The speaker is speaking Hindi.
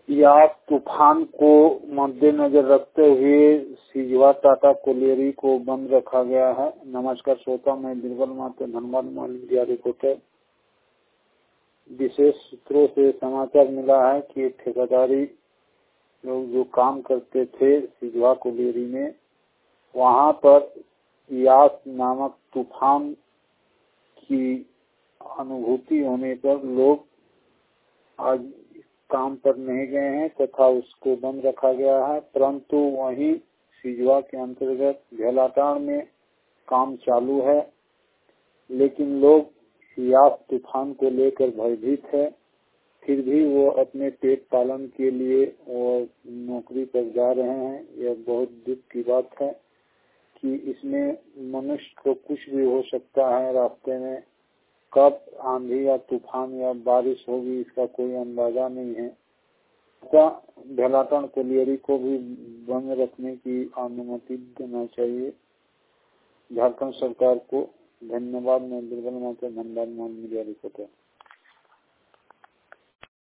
या तूफान को मद्देनजर रखते हुए सिजवा टाटा कोलियरी को बंद रखा गया है। नमस्कार श्रोता, मैं Birbal Mahato Dhanbad mall India reporter. विशेष सूत्रों से समाचार मिला है कि ठेकेदारी लोग जो काम करते थे सिजवा कोलियरी में, वहां पर यास नामक तूफान की अनुभूति होने पर लोग आज काम पर नहीं गए हैं तथा उसको बंद रखा गया है। परंतु वहीं सिजवा के अंतर्गत भेलाटाण में काम चालू है, लेकिन लोग यास तूफान को लेकर भयभीत है। फिर भी वो अपने पेट पालन के लिए और नौकरी पर जा रहे हैं। यह बहुत दुख की बात है कि इसमें मनुष्य को कुछ भी हो सकता है। रास्ते में कब आंधी या तूफान या बारिश होगी इसका कोई अंदाजा नहीं है। भेलाटाण कोलियरी को भी बंद रखने की अनुमति देना चाहिए झारखंड सरकार को। धन्यवाद। मैं Birbal Mahato Dhanbad mall media reporter.